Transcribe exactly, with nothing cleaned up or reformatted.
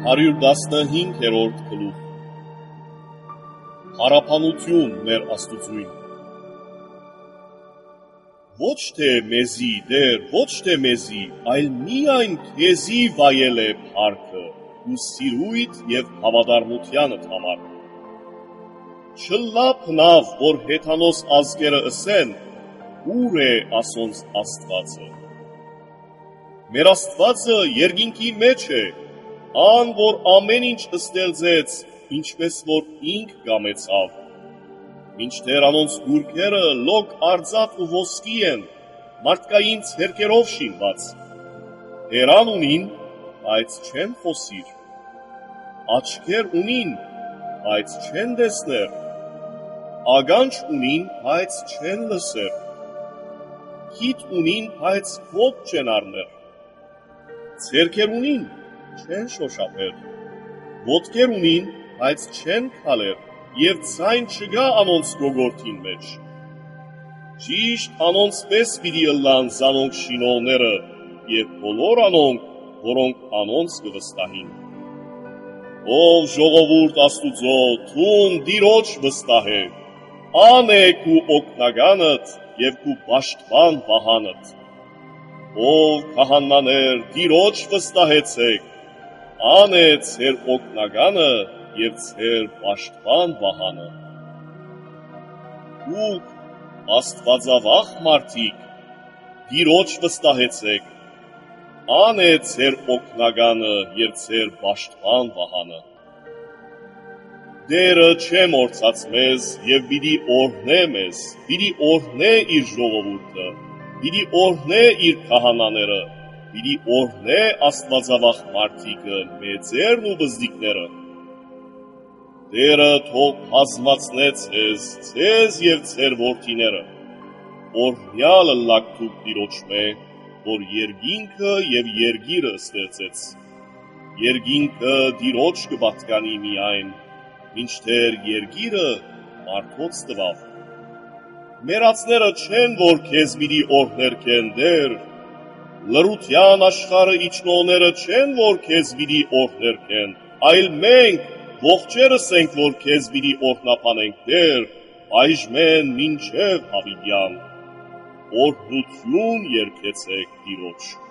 հարյուր տասնհինգերորդ գլուխ Հարապանություն մեր Աստուծույն։ Ոչ թե մեզի, Տեր, ոչ թե մեզի, այլ միայն քեզի վայել է փառքը ու սիրույթ եւ հավատարմությանդ համար։ Չլա փնավ, որ հեթանոս ազգերը ըսեն, ուր է ասոնց Աստվածը։ Մեր Աստվածը երկինքի մեջ է, ան որ ամեն ինչ ստեղծեց, ինչպես որ ինք կամեցավ։ Մինչդեռ անոնց գուրքերը լոկ արծաթ ու ոսկի են, մարդկային ցերկերով շինված։ Հերան ունին, բայց չեն խոսիր։ Աչքեր ունին, բայց չեն տեսներ։ Ագանջ ունին, բայց չեն լսեր։ Քիթ ունին, բայց ոտք չեն առներ։ Ցերկեր ունին, չեն շոշափեր։ Ոտքեր ունին, բայց չեն քալեր, եւ ցայն չգա անոնց գոգորթին մեջ։ Ճիշտ անոնց պես պիտի ըլլան զանոնք շինողները եւ բոլոր անոնք, որոնք անոնց կվստահին։ Ով ժողովուրդ Աստուծո, թուն Տիրոջ վստահե, ան է քու օգնականդ եւ քու պաշտպան վահանդ։ Ով քահանաներ Տիրոջ վստահեցեք, ան է ձեր օգնականը եւ ձեր պաշտպան վահանը։ Դուք Աստվածավախ մարդիկ, Տիրոջ վստահեցեք, ան է ձեր օգնականը եւ ձեր պաշտպան վահանը։ Տերը չէ մորցած մեզ եւ պիտի օրհնե մեզ, պիտի օրհնե իր ժողովուրդը, պիտի օրհնե իր քահանաները, պիտի օրհնե Աստվածավախ մարդիկը, մեծերն ու բզդիկները։ Տերը թող բազմացնե ձեզ, ձեզ եւ ձեր որդիները, օրհնյալը լակթուք Տիրոջմե, որ երկինքը եւ երգիրը ստեղծեց։ Երկինքը Տիրոջ կպատկանի միայն, մինչդեռ երգիրը մարդոց տվավ։ Մերածները չեն, որ քեզ պիտի օրհներքեն, Տեր, լրության աշխարհը իջնողները չեն, որ քեզ պիտի օրհներքեն, այլ մենք ողջերս ենք, որ քեզ պիտի օրհնապանենք, Տեր, այժմեն մինչև հավիտյան։ Օրհնություն երգեցեք Տիրոջ։